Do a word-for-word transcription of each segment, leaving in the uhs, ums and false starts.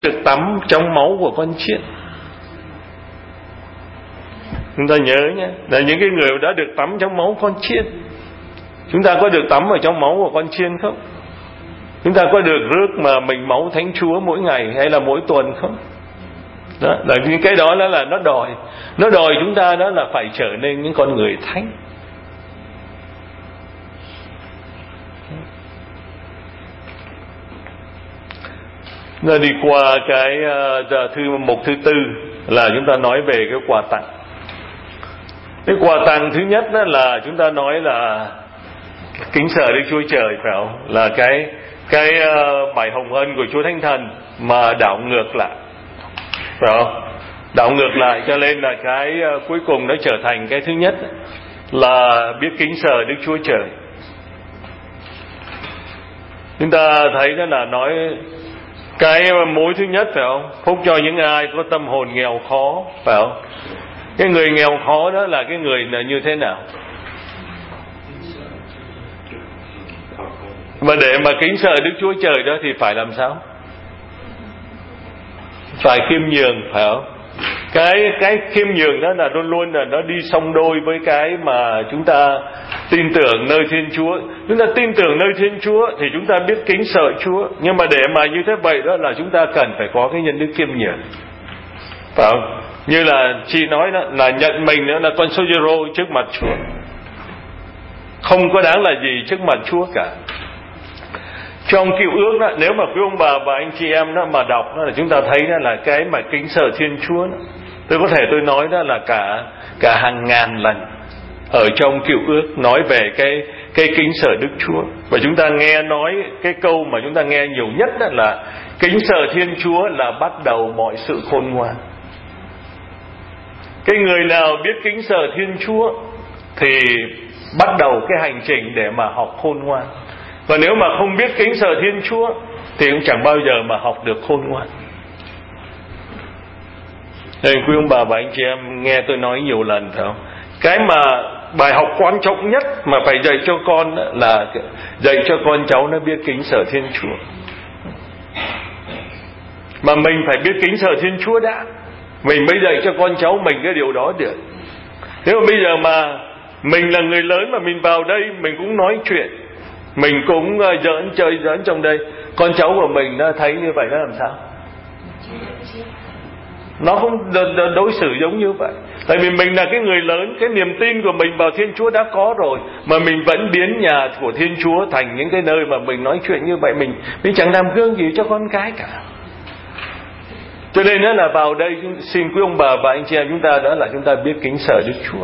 được tắm trong máu của con chiên. Chúng ta nhớ nhé, là những cái người đã được tắm trong máu con chiên. Chúng ta có được tắm ở trong máu của con chiên không? Chúng ta có được rước mà mình máu Thánh Chúa mỗi ngày hay là mỗi tuần không? Đó, là những cái đó là, là nó đòi Nó đòi chúng ta đó là phải trở nên những con người thánh. Rồi đi qua cái uh, thư mục thứ tư là chúng ta nói về cái quà tặng. Cái quà tặng thứ nhất đó là chúng ta nói là kính sợ Đức Chúa Trời, phải không? Là cái cái uh, bài hồng ân của Chúa Thánh Thần mà đảo ngược lại, phải không? Đảo ngược lại, cho nên là cái uh, cuối cùng nó trở thành cái thứ nhất là biết kính sợ Đức Chúa Trời. Chúng ta thấy đó là nói cái mối thứ nhất, phải không? Phúc cho những ai có tâm hồn nghèo khó, phải không? Cái người nghèo khó đó là cái người là như thế nào? Và để mà kính sợ Đức Chúa Trời đó thì phải làm sao? Phải khiêm nhường, phải không? Cái cái khiêm nhường đó là luôn luôn là nó đi song đôi với cái mà chúng ta tin tưởng nơi Thiên Chúa. Chúng ta tin tưởng nơi Thiên Chúa thì chúng ta biết kính sợ Chúa. Nhưng mà để mà như thế vậy đó là chúng ta cần phải có cái nhân đức khiêm nhường, phải không? Như là chị nói đó, là nhận mình nữa là con sâu zero trước mặt Chúa, không có đáng là gì trước mặt Chúa cả. Trong Cựu Ước đó, nếu mà quý ông bà và anh chị em đó mà đọc đó, là chúng ta thấy đó là cái mà kính sợ Thiên Chúa đó, tôi có thể tôi nói đó là cả cả hàng ngàn lần ở trong Cựu Ước nói về cái cái kính sợ Đức Chúa. Và chúng ta nghe nói cái câu mà chúng ta nghe nhiều nhất đó là kính sợ Thiên Chúa là bắt đầu mọi sự khôn ngoan. Cái người nào biết kính sợ Thiên Chúa thì bắt đầu cái hành trình để mà học khôn ngoan. Và nếu mà không biết kính sợ Thiên Chúa thì cũng chẳng bao giờ mà học được khôn ngoan. Nên quý ông bà và anh chị em nghe tôi nói nhiều lần, phải không? Cái mà bài học quan trọng nhất mà phải dạy cho con là dạy cho con cháu nó biết kính sợ Thiên Chúa. Mà mình phải biết kính sợ Thiên Chúa đã, mình mới dạy cho con cháu mình cái điều đó được. Nếu mà bây giờ mà mình là người lớn mà mình vào đây mình cũng nói chuyện, mình cũng giỡn chơi giỡn trong đây, con cháu của mình nó thấy như vậy nó làm sao? Nó không đối xử giống như vậy. Tại vì mình là cái người lớn, cái niềm tin của mình vào Thiên Chúa đã có rồi, mà mình vẫn biến nhà của Thiên Chúa thành những cái nơi mà mình nói chuyện như vậy, mình mình chẳng làm gương gì cho con cái cả. Cho nên đó là vào đây xin quý ông bà và anh chị em chúng ta đó là chúng ta biết kính sợ Đức Chúa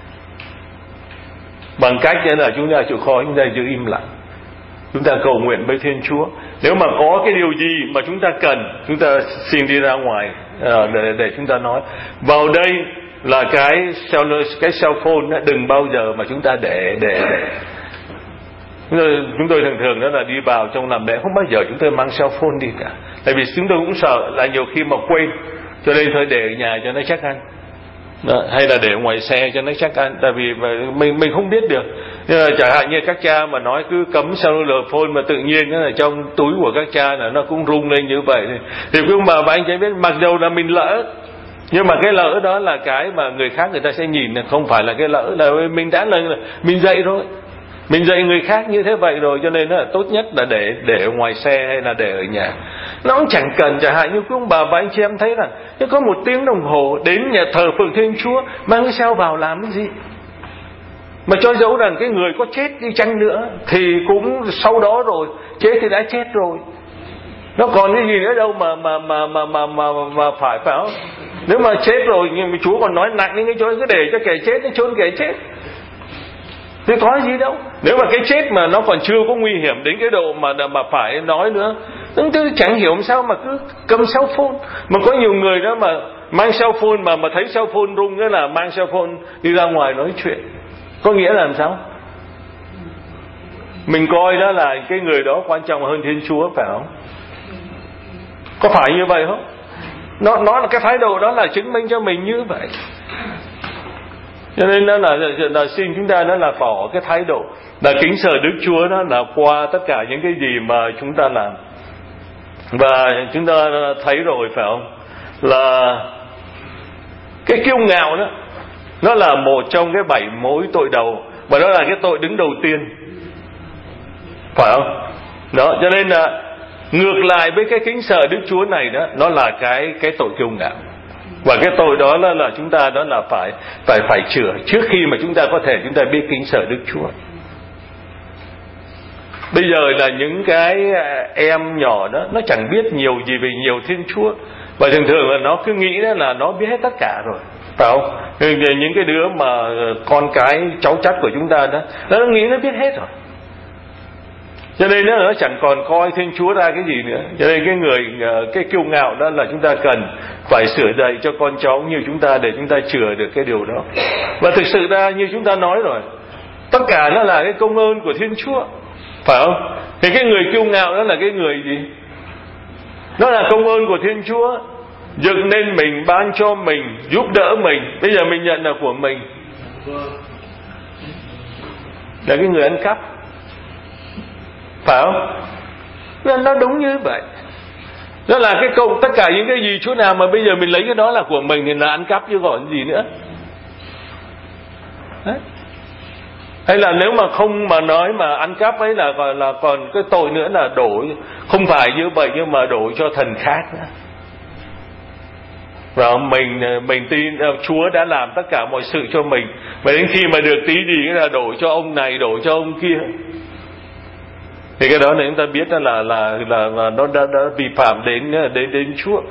bằng cách đó là chúng ta chịu khó, chúng ta giữ im lặng, chúng ta cầu nguyện với Thiên Chúa. Nếu mà có cái điều gì mà chúng ta cần, chúng ta xin đi ra ngoài để, để chúng ta nói. Vào đây là cái cell, cái cell phone đó, đừng bao giờ mà chúng ta để để, để. Chúng tôi thường thường đó là đi vào trong làm lễ không bao giờ chúng tôi mang cell phone đi cả. Tại vì chúng tôi cũng sợ là nhiều khi mà quên, cho nên thôi để ở nhà cho nó chắc ăn. Đó, hay là để ngoài xe cho nó chắc ăn. Tại vì mình mình không biết được. Chẳng hạn như các cha mà nói cứ cấm cellular phone mà tự nhiên là trong túi của các cha là nó cũng rung lên như vậy, thì quý ông bà và anh chị biết, mặc dù là mình lỡ, nhưng mà cái lỡ đó là cái mà người khác người ta sẽ nhìn, không phải là cái lỡ là mình đã là mình dạy rồi, mình dạy người khác như thế vậy rồi, cho nên là tốt nhất là để để ở ngoài xe hay là để ở nhà. Nó cũng chẳng cần, chẳng hạn như quý ông bà và anh chị em thấy là có một tiếng đồng hồ đến nhà thờ phượng Thiên Chúa, mang cái sao vào làm cái gì? Mà cho dẫu rằng cái người có chết đi chăng nữa thì cũng sau đó rồi, chết thì đã chết rồi, nó còn cái gì nữa đâu mà mà mà mà mà mà, mà phải phải không? Nếu mà chết rồi, nhưng mà Chúa còn nói nặng đến cái chỗ cứ để cho kẻ chết nó chôn kẻ chết thì có gì đâu. Nếu mà cái chết mà nó còn chưa có nguy hiểm đến cái độ mà mà phải nói nữa, tôi chẳng hiểu làm sao mà cứ cầm cell phone. Mà có nhiều người đó mà mang cell phone mà mà thấy cell phone rung nghĩa là mang cell phone đi ra ngoài nói chuyện. Có nghĩa là làm sao? Mình coi đó là cái người đó quan trọng hơn Thiên Chúa, phải không? Có phải như vậy không? Nó nó là cái thái độ đó là chứng minh cho mình như vậy. Cho nên đó là, là, là xin chúng ta đó là bỏ cái thái độ là kính sợ Đức Chúa đó là qua tất cả những cái gì mà chúng ta làm. Và chúng ta thấy rồi phải không, là cái kiêu ngạo đó, nó là một trong cái bảy mối tội đầu, và đó là cái tội đứng đầu tiên, phải không? Đó, cho nên là ngược lại với cái kính sợ Đức Chúa này đó, nó là cái cái tội kiêu ngạo. Và cái tội đó là, là chúng ta đó là phải phải phải chữa trước khi mà chúng ta có thể chúng ta biết kính sợ Đức Chúa. Bây giờ là những cái em nhỏ đó, nó chẳng biết nhiều gì về nhiều Thiên Chúa, và thường thường là nó cứ nghĩ đó là nó biết hết tất cả rồi, phải không? Những cái đứa mà con cái cháu chắt của chúng ta đó, nó nghĩ nó biết hết rồi, cho nên nó chẳng còn coi Thiên Chúa ra cái gì nữa. Cho nên cái người cái kiêu ngạo đó là chúng ta cần phải sửa dạy cho con cháu như chúng ta, để chúng ta chữa được cái điều đó. Và thực sự ra như chúng ta nói rồi, tất cả nó là cái công ơn của Thiên Chúa, phải không? Thì cái người kiêu ngạo đó là cái người gì? Nó là công ơn của Thiên Chúa, dựng nên mình, ban cho mình, giúp đỡ mình, bây giờ mình nhận là của mình. Là cái người ăn cắp, phải không? Nên nó đúng như vậy. Đó là cái công, tất cả những cái gì chỗ nào mà bây giờ mình lấy cái đó là của mình thì là ăn cắp chứ còn gì nữa. Đấy. Hay là nếu mà không mà nói mà ăn cắp ấy là còn là còn cái tội nữa là đổ, không phải như vậy nhưng mà đổ cho thần khác nữa. Và mình mình tin Chúa đã làm tất cả mọi sự cho mình, và đến khi mà được tí gì là đổ cho ông này, đổ cho ông kia. Thì cái đó này chúng ta biết là là là, là, là nó đã, đã vi phạm đến đến đến Chúa.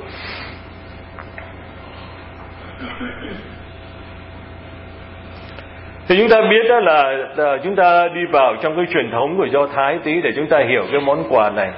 Thì chúng ta biết đó là, là chúng ta đi vào trong cái truyền thống của Do Thái tí để chúng ta hiểu cái món quà này.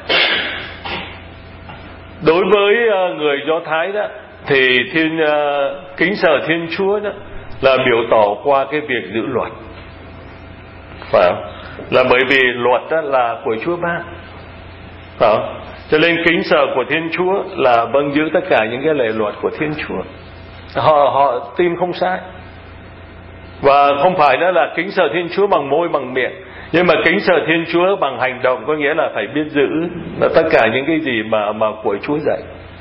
Đối với người Do Thái đó thì thiên uh, kính sợ Thiên Chúa đó là biểu tỏ qua cái việc giữ luật, phải không? Là bởi vì luật đó là của Chúa ban, phải không? Cho nên kính sợ của Thiên Chúa là vâng giữ tất cả những cái lệ luật của Thiên Chúa. Họ họ tin không sai. Và không phải đó là kính sợ Thiên Chúa bằng môi bằng miệng, nhưng mà kính sợ Thiên Chúa bằng hành động, có nghĩa là phải biết giữ là tất cả những cái gì mà mà của Chúa dạy.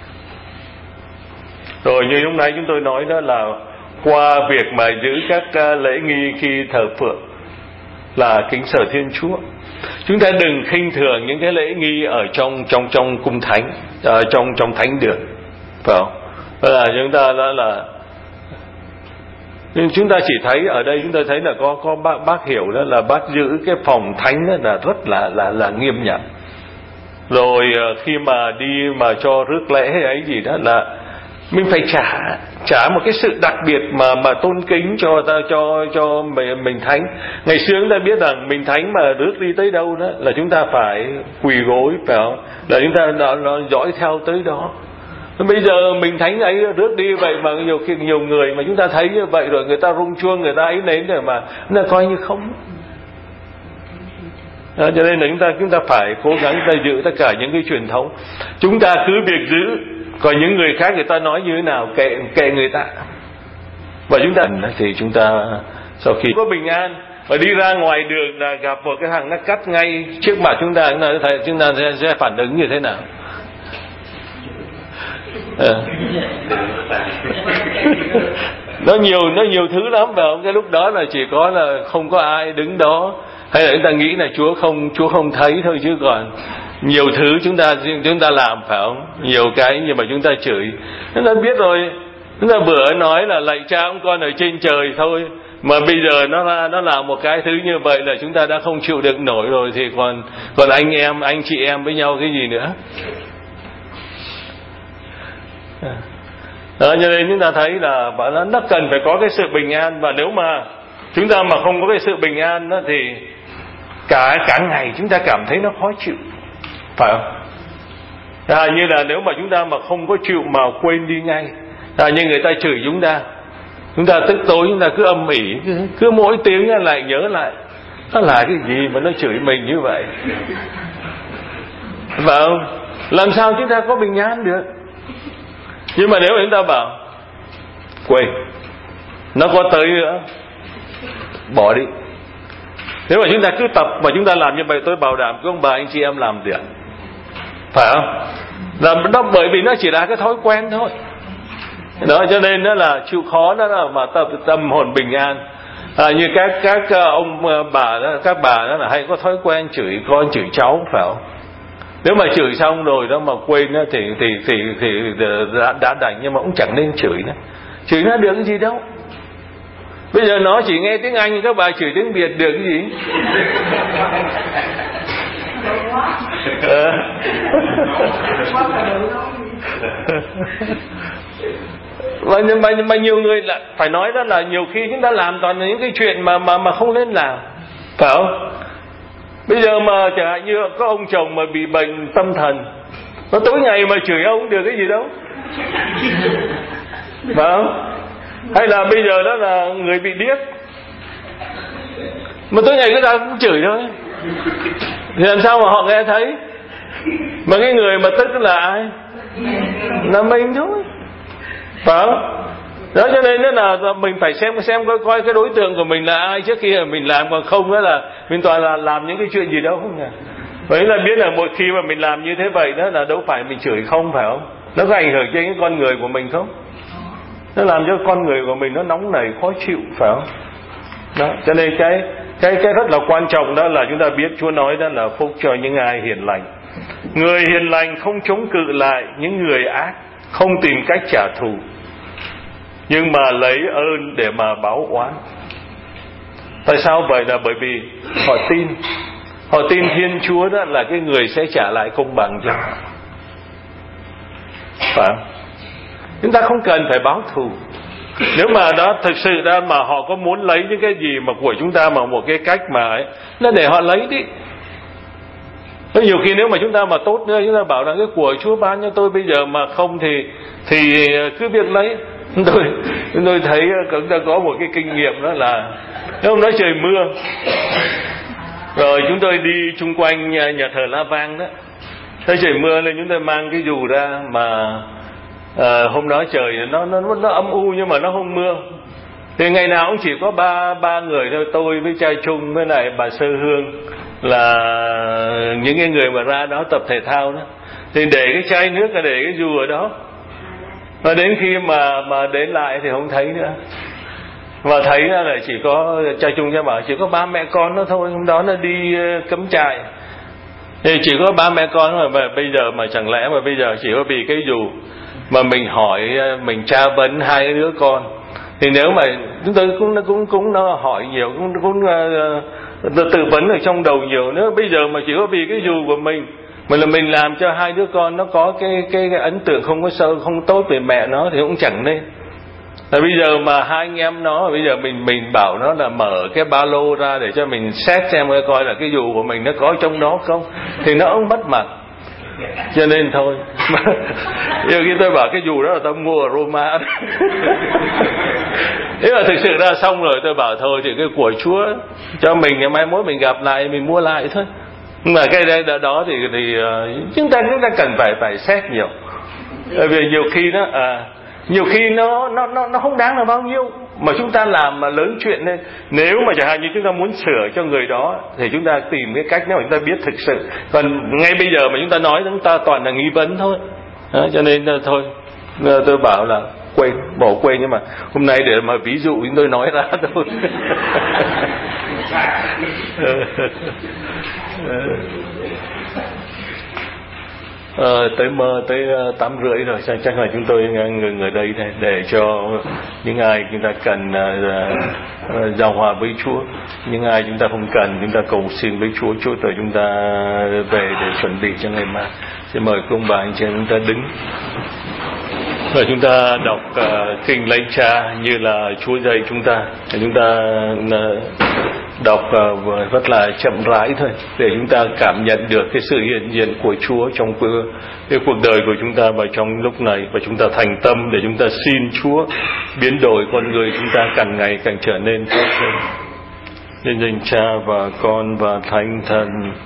Rồi như lúc nãy chúng tôi nói đó là qua việc mà giữ các lễ nghi khi thờ phượng là kính sợ Thiên Chúa. Chúng ta đừng khinh thường những cái lễ nghi ở trong trong trong cung thánh, ở trong trong thánh đường, phải không? Đó là chúng ta đó là nhưng chúng ta chỉ thấy ở đây chúng ta thấy là có có bác, bác hiểu đó là bác giữ cái phòng thánh đó là rất là là là nghiêm nhặt. Rồi khi mà đi mà cho rước lễ hay ấy gì đó là mình phải trả trả một cái sự đặc biệt mà mà tôn kính cho ta cho cho mình, mình thánh. Ngày xưa chúng ta biết rằng mình thánh mà rước đi tới đâu đó là chúng ta phải quỳ gối, phải không? Là chúng ta nó, nó dõi theo tới đó. Bây giờ mình thánh ấy rước đi vậy mà nhiều khi nhiều người mà chúng ta thấy như vậy rồi người ta rung chuông, người ta ấy nến rồi mà nó coi như không. Đó, cho nên là chúng ta chúng ta phải cố gắng chúng ta giữ tất cả những cái truyền thống. Chúng ta cứ việc giữ, còn những người khác người ta nói như thế nào kệ kệ người ta. Và chúng ta thì chúng ta sau khi có bình an và đi ra ngoài đường là gặp một cái thằng nó cắt ngay trước mặt chúng ta, chúng ta chúng ta sẽ, sẽ phản ứng như thế nào? À. nó nhiều nó nhiều thứ lắm, phải không? Cái lúc đó là chỉ có là không có ai đứng đó, hay là chúng ta nghĩ là Chúa không Chúa không thấy thôi, chứ còn nhiều thứ chúng ta chúng ta làm, phải không? Nhiều cái nhưng mà chúng ta chửi, chúng ta biết rồi. Chúng ta vừa nói là lạy Cha ông con ở trên trời thôi, mà bây giờ nó ra nó làm một cái thứ như vậy là chúng ta đã không chịu được nổi rồi, thì còn còn anh em anh chị em với nhau cái gì nữa? Đó, cho nên chúng ta thấy là nó, nó cần phải có cái sự bình an. Và nếu mà chúng ta mà không có cái sự bình an đó, thì cả cả ngày chúng ta cảm thấy nó khó chịu, phải không? À, như là nếu mà chúng ta mà không có chịu mà quên đi ngay, à, như người ta chửi chúng ta, chúng ta tức tối chúng ta cứ âm ỉ, cứ, cứ mỗi tiếng lại nhớ lại nó là cái gì mà nó chửi mình như vậy, phải không? Làm sao chúng ta có bình an được? Nhưng mà nếu mà chúng ta bảo quên, nó có tới nữa, bỏ đi. Nếu mà chúng ta cứ tập mà chúng ta làm như vậy, tôi bảo đảm các ông bà anh chị em làm được, phải không? là nó bởi vì nó chỉ là cái thói quen thôi. Đó cho nên nó là chịu khó, đó là mà tâm, tâm hồn bình an. À, như các các ông bà đó, các bà đó là hay có thói quen chửi con chửi cháu, phải không? Nếu mà chửi xong rồi đó mà quên đó, thì thì thì thì đã, đã đành, nhưng mà cũng chẳng nên chửi nữa. Chửi nó được cái gì đâu. Bây giờ nó chỉ nghe tiếng Anh, các bà chửi tiếng Việt được cái gì? Mà, mà, mà nhiều người là phải nói đó là nhiều khi chúng ta làm toàn là những cái chuyện mà mà mà không nên làm, phải không? Bây giờ mà chẳng hạn như có ông chồng mà bị bệnh tâm thần, nó tối ngày mà chửi ông được cái gì đâu, phải không? Hay là bây giờ đó là người bị điếc, mà tối ngày cứ ra cũng chửi thôi, thì làm sao mà họ nghe thấy? Mà cái người mà tức là ai? Là mình thôi, phải không? Đó cho nên đó là mình phải xem xem coi coi cái đối tượng của mình là ai trước khi mà mình làm, còn không đó là mình toàn là làm những cái chuyện gì đâu không nhỉ? Vậy là biết là một khi mà mình làm như thế vậy đó là đâu phải mình chửi không, phải không? Nó có ảnh hưởng đến cái con người của mình không? Nó làm cho con người của mình nó nóng nảy khó chịu, phải không? Đó cho nên cái cái cái rất là quan trọng đó là chúng ta biết Chúa nói đó là phúc cho những ai hiền lành. Người hiền lành không chống cự lại những người ác, không tìm cách trả thù, nhưng mà lấy ơn để mà báo oán. Tại sao vậy? Là bởi vì họ tin, họ tin Thiên Chúa đó là cái người sẽ trả lại công bằng cho họ, phải không? Chúng ta không cần phải báo thù. Nếu mà đó thực sự ra mà họ có muốn lấy những cái gì mà của chúng ta mà một cái cách mà ấy, là để họ lấy đi. Có nhiều khi nếu mà chúng ta mà tốt nữa, chúng ta bảo là cái của Chúa ban cho tôi bây giờ mà không thì thì cứ việc lấy. Tôi tôi thấy chúng ta có một cái kinh nghiệm đó là nếu hôm đó trời mưa, rồi chúng tôi đi chung quanh nhà, nhà thờ La Vang đó, thấy trời mưa nên chúng tôi mang cái dù ra mà à, hôm đó trời nó nó nó âm u nhưng mà nó không mưa. Thì ngày nào cũng chỉ có ba ba người thôi, tôi với trai Trung với lại bà Sơ Hương là những cái người mà ra đó tập thể thao đó. Thì để cái chai nước là để cái dù ở đó. Và đến khi mà mà đến lại thì không thấy nữa. Và thấy là chỉ có trai Trung cho bảo chỉ có ba mẹ con nó thôi, hôm đó nó đi cắm trại. Thì chỉ có ba mẹ con rồi, mà bây giờ mà chẳng lẽ mà bây giờ chỉ có vì cái dù mà mình hỏi, mình tra vấn hai đứa con. Thì nếu mà chúng tôi cũng cũng cũng nó hỏi nhiều, cũng cũng uh, tư vấn ở trong đầu nhiều. Nếu bây giờ mà chỉ có vì cái dù của mình mà là mình làm cho hai đứa con nó có cái cái, cái ấn tượng không có sâu, không tốt về mẹ nó thì cũng chẳng nên. Là bây giờ mà hai anh em nó, bây giờ mình mình bảo nó là mở cái ba lô ra để cho mình xét xem coi là cái dù của mình nó có trong đó không, thì nó cũng mất mặt. Cho nên thôi. Nhiều khi tôi bảo cái dù đó là tôi mua ở Roma. Nếu mà thực sự ra xong rồi tôi bảo thôi thì cái của Chúa cho mình, ngày mai mốt mình gặp lại mình mua lại thôi. Nhưng mà cái đây đó thì thì chúng ta chúng ta cần phải phải xét nhiều. Bởi vì nhiều khi nó à, nhiều khi nó nó nó nó không đáng là bao nhiêu mà chúng ta làm mà lớn chuyện lên. Nếu mà chẳng hạn như chúng ta muốn sửa cho người đó thì chúng ta tìm cái cách nếu mà chúng ta biết thực sự. Còn ngay bây giờ mà chúng ta nói chúng ta toàn là nghi vấn thôi. Đó, cho nên thôi tôi bảo là quên, bỏ quên, nhưng mà hôm nay để mà ví dụ chúng tôi nói ra thôi. Ờ, tới mơ tới tám rưỡi rồi, chắc là chúng tôi ngừng ở đây này để cho những ai chúng ta cần uh, uh, giao hòa với Chúa, những ai chúng ta không cần chúng ta cầu xin với Chúa, Chúa tới chúng ta về để chuẩn bị cho ngày mai. Xin mời công bà anh chị chúng ta đứng và chúng ta đọc uh, kinh Lạy Cha như là Chúa dạy chúng ta. Chúng ta uh, đọc uh, rất là chậm rãi thôi để chúng ta cảm nhận được cái sự hiện diện của Chúa trong cái, cái cuộc đời của chúng ta vào trong lúc này, và chúng ta thành tâm để chúng ta xin Chúa biến đổi con người chúng ta càng ngày càng trở nên tốt hơn. Nên danh Cha và Con và Thánh Thần.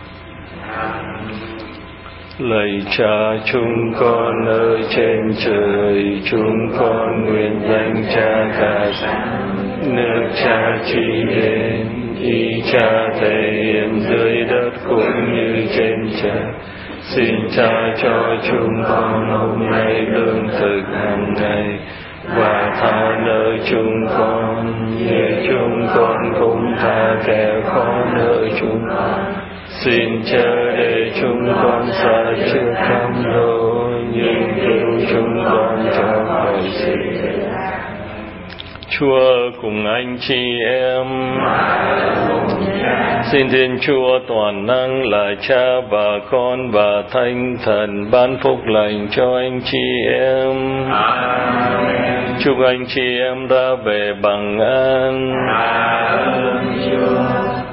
Lạy Cha chúng con ở trên trời, chúng con nguyện danh Cha cả nước Cha trị đến, ý Cha thể hiện dưới đất cũng như trên trời. Xin Cha cho chúng con hôm nay lương thực hàng ngày, và tha nợ chúng con như chúng con cũng tha kẻ có nợ chúng con. Xin chớ để chúng con xa trước cám dỗ, nhưng cứu chúng con cho khỏi sự. Chúa cùng anh chị em. Xin Thiên Chúa toàn năng là Cha và Con và Thánh Thần ban phúc lành cho anh chị em. Amen. Chúc anh chị em ra về bằng an. Amen.